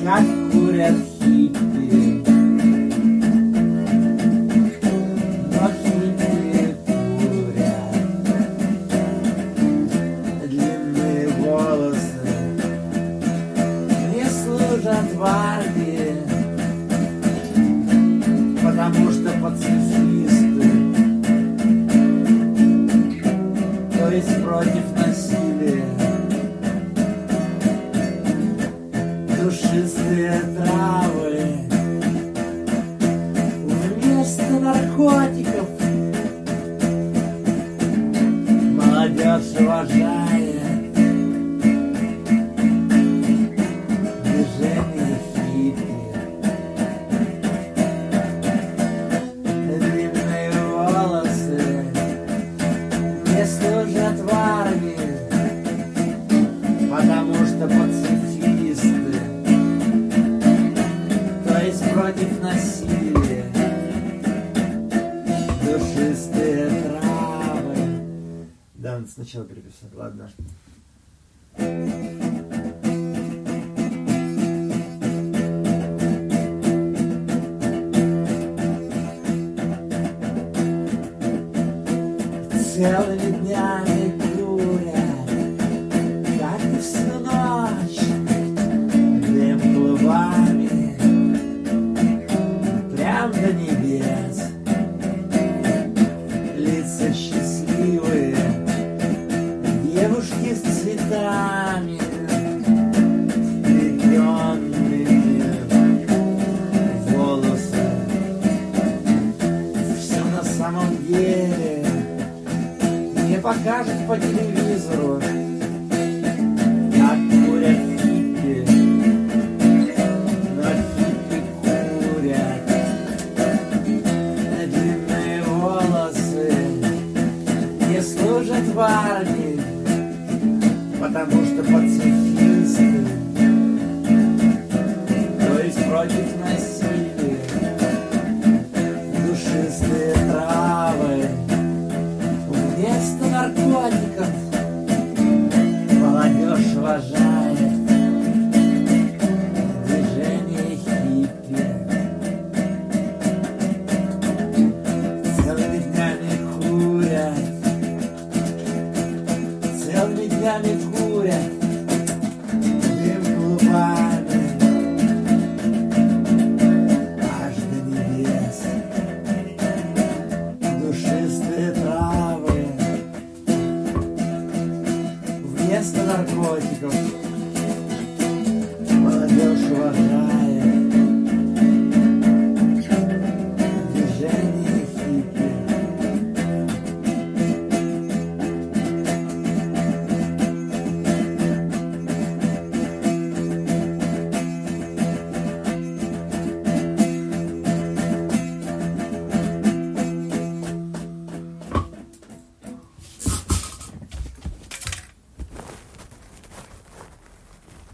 как курят хиппи. Но хиппи курят длинные волосы, не служат в армии, потому что пацифисты, то есть против насилия. Душистые травы вместо наркотиков молодежь уважает движение хиппи. Длинные волосы не служат в армии, потому что пацифисты, то есть против насилия. Душистые травы. Да, надо сначала переписать, ладно. Целыми днями курят, как и всю ночь, дым клубами прям до небес. Лица счастливые, девушки с цветами, вплетенными в волосы. Все на самом деле не покажут по телевизору.